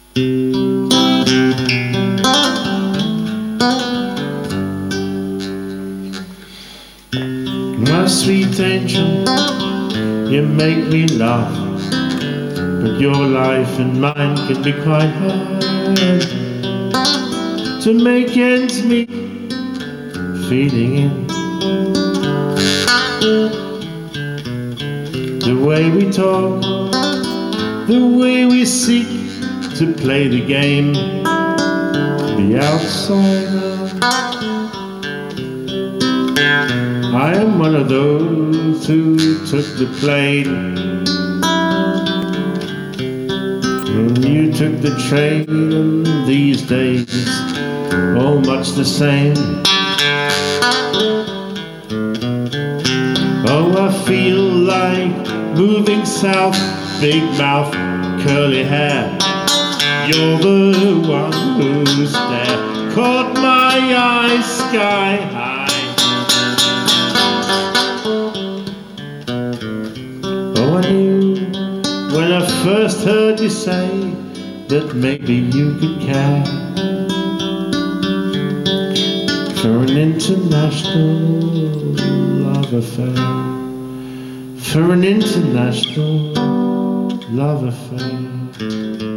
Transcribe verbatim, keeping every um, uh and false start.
My sweet angel, you make me laugh, but your life and mine can be quite hard to make ends meet, feeding in. The way we talk, the way we seek to play the game, the outsider. I am one of those who took the plane, and you took the train, and these days, all much the same. Oh, I feel like moving south, big mouth, curly hair. You're the one who's there, caught my eye sky high. Oh, I knew when I first heard you say that maybe you could care for an international love affair, for an international love affair.